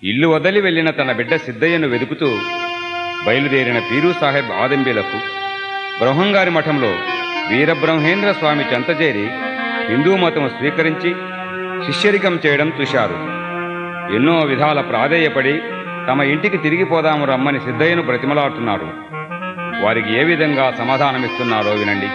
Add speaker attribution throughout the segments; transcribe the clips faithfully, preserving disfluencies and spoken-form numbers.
Speaker 1: ఇల్లు వదిలి వెళ్లిన తన బిడ్డ సిద్ధయ్యను వెదుకుతూ బయలుదేరిన పీరు సాహెబ్ ఆదంబీలకు బ్రహ్మంగారి మఠంలో వీరబ్రహ్మేంద్ర స్వామి చెంతచేరి హిందూ మతం స్వీకరించి శిష్యరికం చేయడం చూశారు. ఎన్నో విధాల ప్రాధేయపడి తమ ఇంటికి తిరిగిపోదాము రమ్మని సిద్ధయ్యను బ్రతిమలాడుతున్నారు. వారికి ఏ విధంగా సమాధానమిస్తున్నారో వినండి.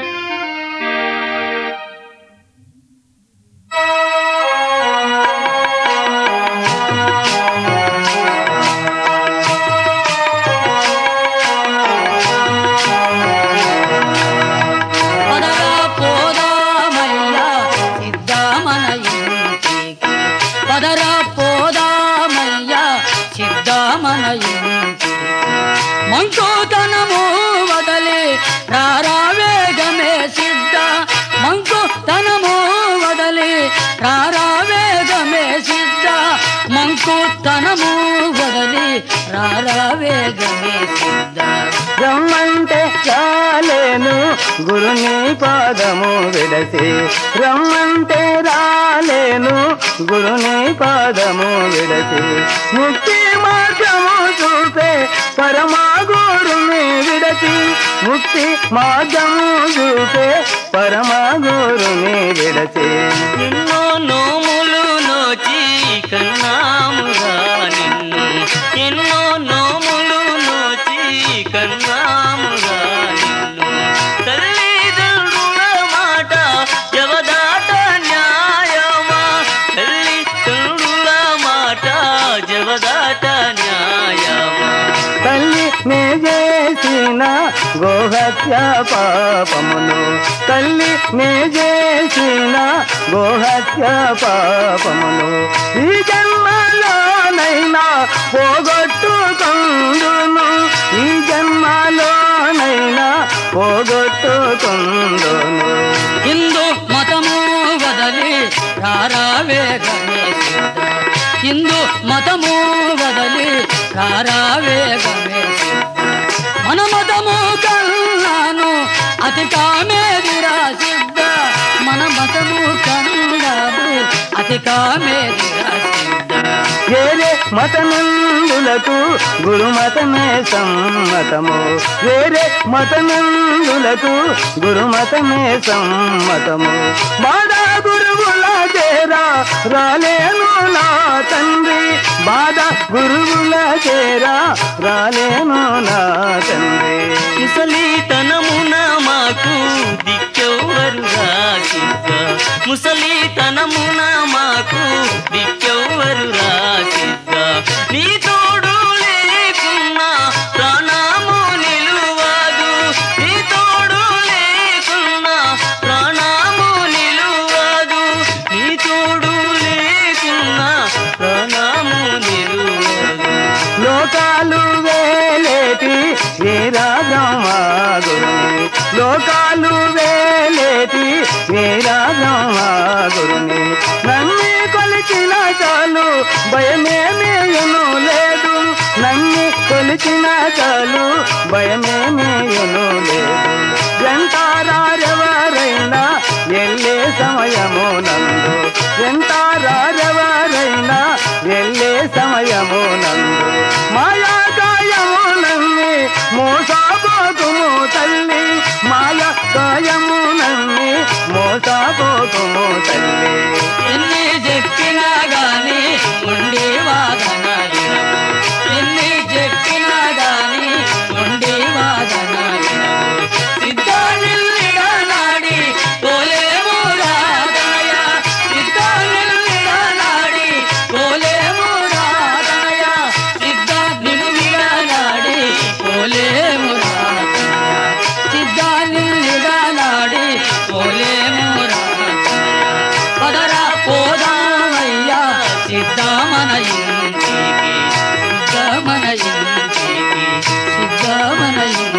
Speaker 2: మంకుతనము వదలి రారావేగమే సిద్ధ మంకుతనము వదలి రారావేగమే సిద్ధ మంకుతనము వదలి రారావేగమే సిద్ధ
Speaker 3: రమ్మంటే రాలేను గురుని పాదము విడసి రమ్మంటే రాలేను గురుని పాదము విడసి ముక్తి మార్గము చూపే పరమా గురుని విడసి ముక్తి మార్గము చూపే పరమా గురుని విడసి
Speaker 4: ఎన్నో నోములు నోచి కన్నాముగా నిన్ను ఎన్నో నోములు నోచి కన్నాముగా నిన్ను తల్లిదండ్రుల మాట జవదాట న్యాయమా తల్లిదండ్రుల మాట జవదాట న్యాయమా
Speaker 3: తల్లి నే చేసిన గోహత్య పాపమును తల్లి నే చేసిన గోహత్య పాపమును ఈ జన్మలోనైనా పోగొట్టుకుందును ఈ జన్మలోనైనా పోగొట్టుకుందును
Speaker 2: హిందూ మతము వదలి రారావేగమే సిద్ధ హిందూ మతము వదలి రారావేగమే సిద్ధ మన మతము కన్నాను అతి కామేదిరా సిద్ధ మన మతము కన్నాడు అతి కామేదిరా సిద్ధ
Speaker 3: వేరే మతనందులకు గురుమతమే సమ్మతము వేరే మతనందులకు గురుమతమే సమ్మతము బాధ గురువుల చేరా రాలేను నా తండ్రి బాధ గురువుల చేరా రాలేను నా తండ్రి
Speaker 4: ముసలితనమున మాకు దిక్కెవ్వరుగా సిద్ధ ముసలితనమున మాకు దిక్కెవ్వరుగా సిద్ధ నీ తోడు లేకున్నా ప్రాణము నిలువదు నీ తోడు లేకున్నా ప్రాణము నిలువదు నీ తోడు లేకున్నా ప్రాణము నిలువదు
Speaker 3: లోకాలు వేలేటి వీరా బ్రహ్మ గురుని లోకాలు వేలేటి వీరా బ్రహ్మ గురుని నన్ను కొలిచిన చాలు భయమేమేయును లేదు నన్ను కొలిచిన చాలు భయమేమేయును లేదు వెంటారెవరైనా వెళ్ళే సమయము నందు వెంటారెవరైనా వెళ్ళే సమయము నందు మాయా గాయము నన్ని మోసపోకుము తల్లి మాయా గాయము నన్ని మోసపోకుము తల్లి
Speaker 2: ఎన్ని చెప్పినా గాని ఉండి వాదన వినవు ఎన్ని చెప్పినా గాని ఉండి వాదన వినవు సిద్ధానిల్లిడ నాడి పోలేము రాదనయ సిద్ధానిల్లిడ నాడి పోలేము రాదనయ సిద్ధానిల్లిడ నాడి పోలేము రాదనయ సిద్ధానిల్లిడ నాడి పోలేము రాదనయ పదరా పోదామయ్యా సిద్ధమన ఇంటికి సిద్ధమన ఇంటికి సిద్ధమన ఇంటికి